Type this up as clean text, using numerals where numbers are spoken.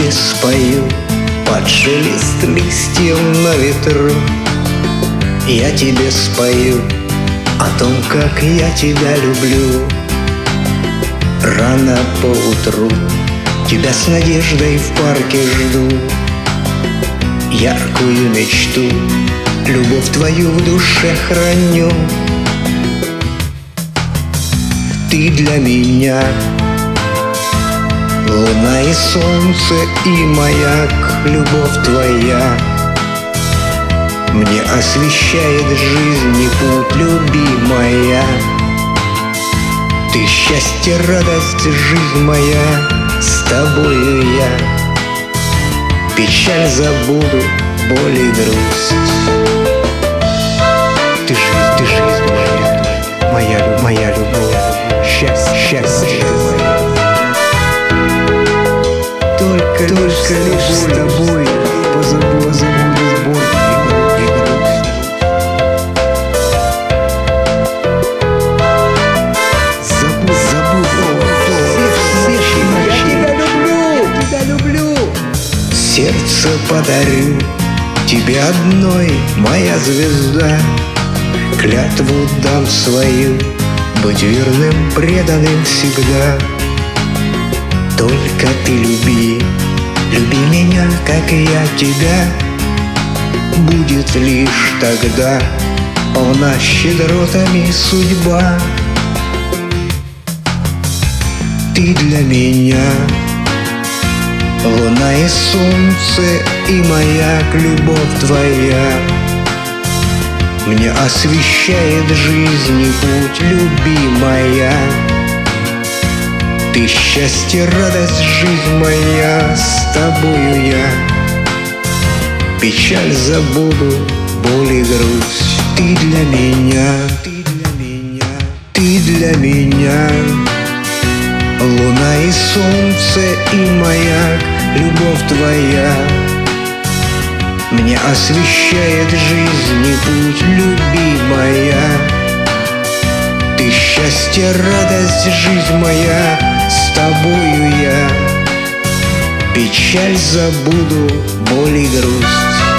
тебе спою под шелест листьев на ветру. Я тебе спою о том, как я тебя люблю. Рано поутру тебя с надеждой в парке жду. Яркую мечту, любовь твою в душе храню. Ты для меня луна и солнце и маяк, любовь твоя мне освещает жизнь и путь, любимая. Ты счастье, радость, жизнь моя, с тобою я печаль забуду, боль и грусть. Ты жизнь моя любовь, счастье мое. Только лишь с тобой позабуду боль и грусть. Забуду я тебя люблю. Сердце подарю тебе одной, моя звезда. Клятву дам свою, быть верным, преданным всегда. Только ты люби меня, как и я тебя. Будет лишь тогда полна щедротами судьба. Ты для меня луна и солнце и маяк, любовь твоя мне освещает жизнь и путь, любимая. Ты счастье, радость, жизнь моя, с тобою я печаль забуду, боль и грусть. Ты для меня луна и солнце и маяк, любовь твоя мне освещает жизнь и путь, любимая. Ты счастье, радость, жизнь моя, с тобою я печаль забуду, боль и грусть.